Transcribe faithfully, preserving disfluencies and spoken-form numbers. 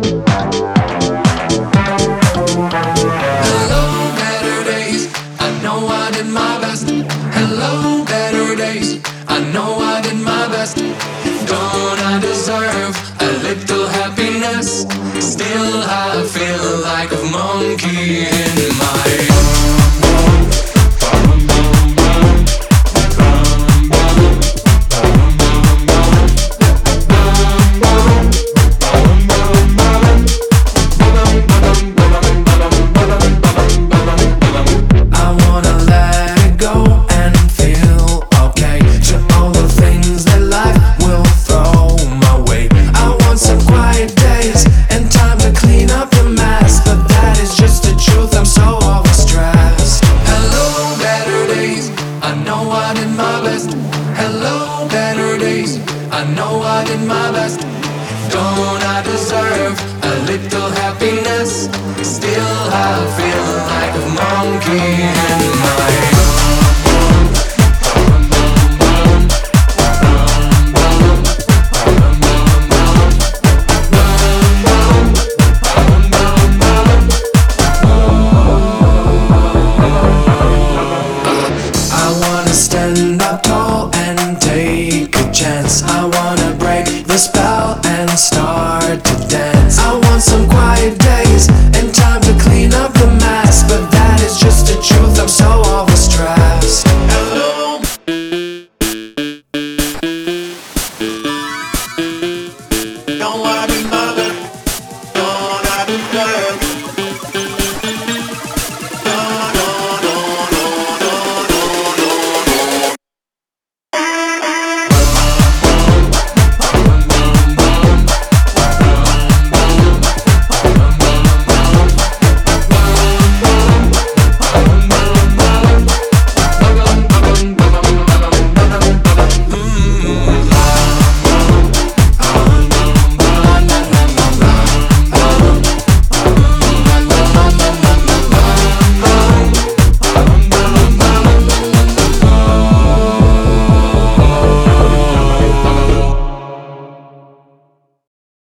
Hello, better days. I know I did my best. Hello, better days. I know I did my best. Don't I deserve a little happiness? Still, I feel like a monkey in my Hello, better days. I know I did my best. Don't I deserve a little happiness? Still, I feel like a monkey.